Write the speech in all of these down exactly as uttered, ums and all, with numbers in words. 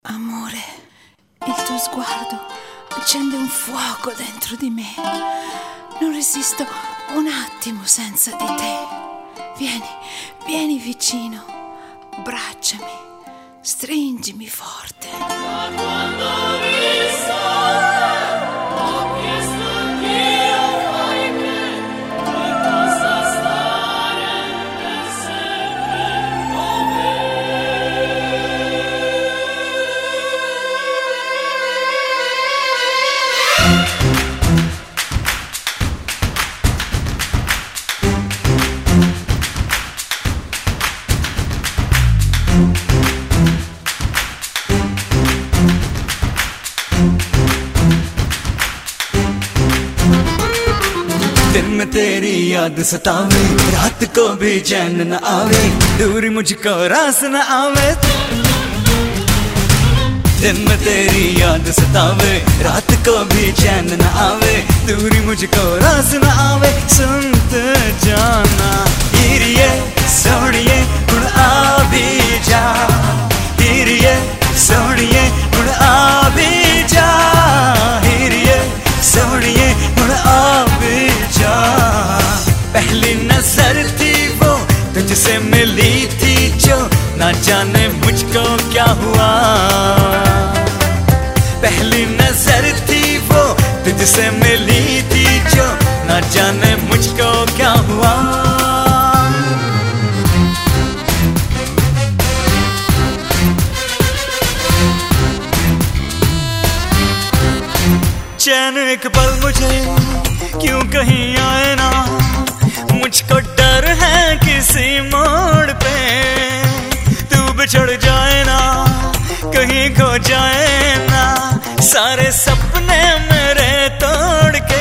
Amore, il tuo sguardo accende un fuoco dentro di me. Non resisto un attimo senza di te. Vieni, vieni vicino, abbracciami, stringimi forte. Ma quando mi sole, ho chiesto Dio fai che mi possa stare per sempre con me. दिन में तेरी याद सतावे, रात को भी चैन न आवे, दूरी मुझको रास न आवे। दिन में तेरी याद सतावे, रात को भी चैन न आवे, दूरी मुझको रास न आवे। सुनते जाना हीरिये सोनिए हुण आ भी जा, हीरिये सोनिए हुण आ भी जा, हीरिये सोनिए हुण आ भी जा। पहली नजर थी वो तुझसे मिली थी जो, ना जाने मुझको क्या हुआ। पहली नजर थी वो तुझसे मिली थी जो, ना जाने मुझको क्या हुआ। चैन एक पल मुझे क्यों कहीं आए ना, मुझको डर है किसी मोड़ पे तू बिछड़ जाए ना, कहीं खो जाए ना, सारे सपने मेरे तोड़ के।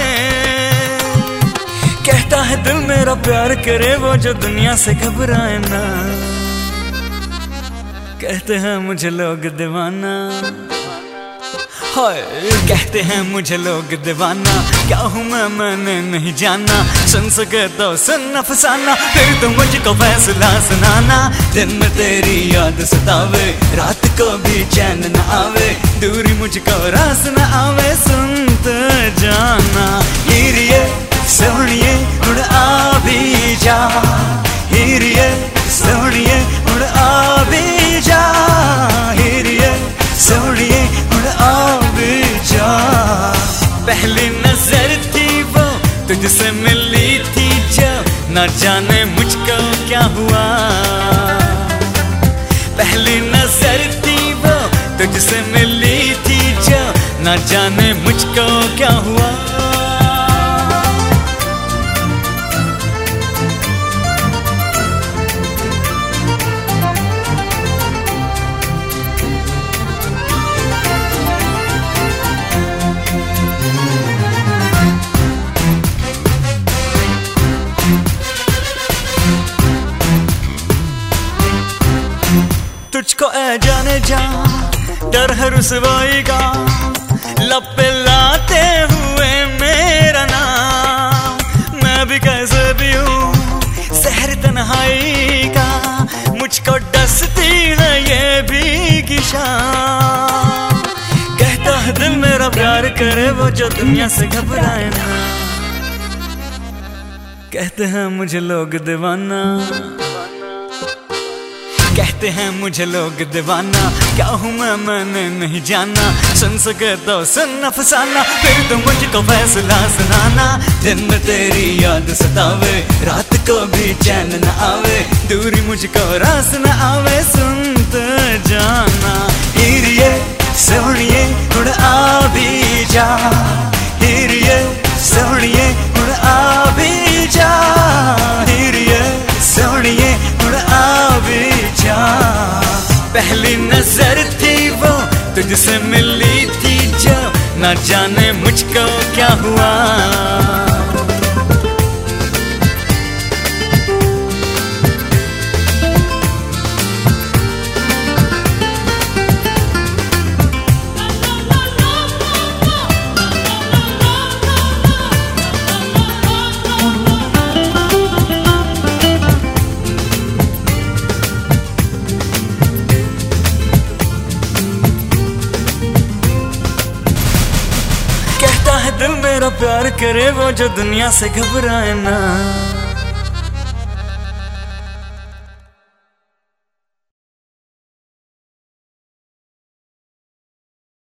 कहता है दिल मेरा प्यार करे वो जो दुनिया से घबराए ना, कहते हैं मुझे लोग दीवाना, हाय कहते हैं मुझे लोग दीवाना। क्या हूँ मैं मैंने नहीं जाना, सुन सके तो सुन अफसाना, फिर तो मुझको फैसला सुनाना। दिन में तेरी याद सतावे, रात को भी चैन न आवे, दूरी मुझको रास न आवे। सुनते जाना हीरिये सोनिए हुण आ भी जा, हीरिये सोनिए हुण आ भी जा, हीरिये सोनिए हुण आ भी जा। पहली नजर थी वो तुझसे मिली थी जो, ना जाने मुझको क्या हुआ। पहली नजर थी वो तुझसे मिली थी जो, ना जाने मुझको क्या हुआ। तुझको ऐ जाने जा डर है रुसवाई का, लब पे लाते हुए मेरा नाम। मैं भी कैसे भी हूँ सहर तन्हाई का, मुझको डसती है ये भीगी शाम। कहता है दिल मेरा प्यार करे वो जो दुनिया से घबराए ना, कहते हैं मुझे लोग दीवाना, कहते हैं मुझे लोग दीवाना। क्या हूँ मैं मैंने नहीं जाना, सुन सके तो सुन अफसाना, फिर तो मुझको फैसला सुनाना। दिन में तेरी याद सतावे, रात को भी चैन न आवे, दूरी मुझको रास न आवे। सुनते जाना हीरिये सोनिए हुण आ भी जा, हीरिये सोनिए हुण आ भी जा, हीरिये सोनिए हुण आ भी जा। पहली नजर थी वो तुझसे मिली थी जो, ना जाने मुझको क्या हुआ। चाहे दिल मेरा प्यार करे, वो जो दुनिया से घबराए ना।